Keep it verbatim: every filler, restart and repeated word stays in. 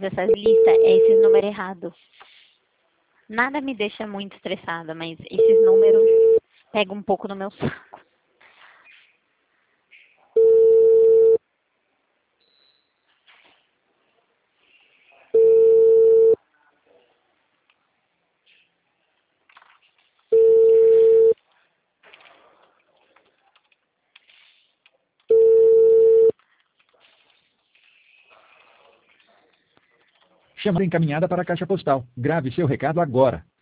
essas listas é esses números errados. Nada me deixa muito estressada, mas esses números pegam um pouco no meu saco. Chamada encaminhada para a caixa postal. Grave seu recado agora.